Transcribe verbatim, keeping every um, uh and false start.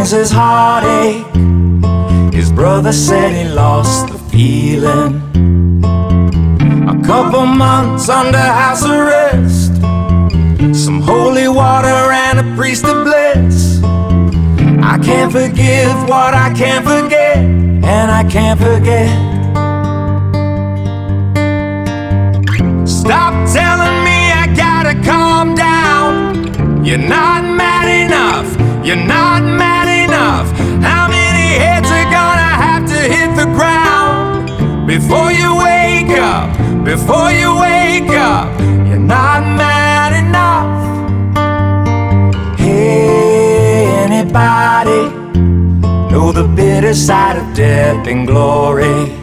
is his heartache. His brother said he lost the feeling. A couple months under house arrest, some holy water and a priest of bliss. I can't forgive what I can't forget, and I can't forget. Stop telling me I gotta calm down. You're not mad enough, you're not mad enough. How many heads are gonna have to hit the ground before you wake up, before you wake up? You're not mad enough. Hey, anybody know the bitter side of death and glory?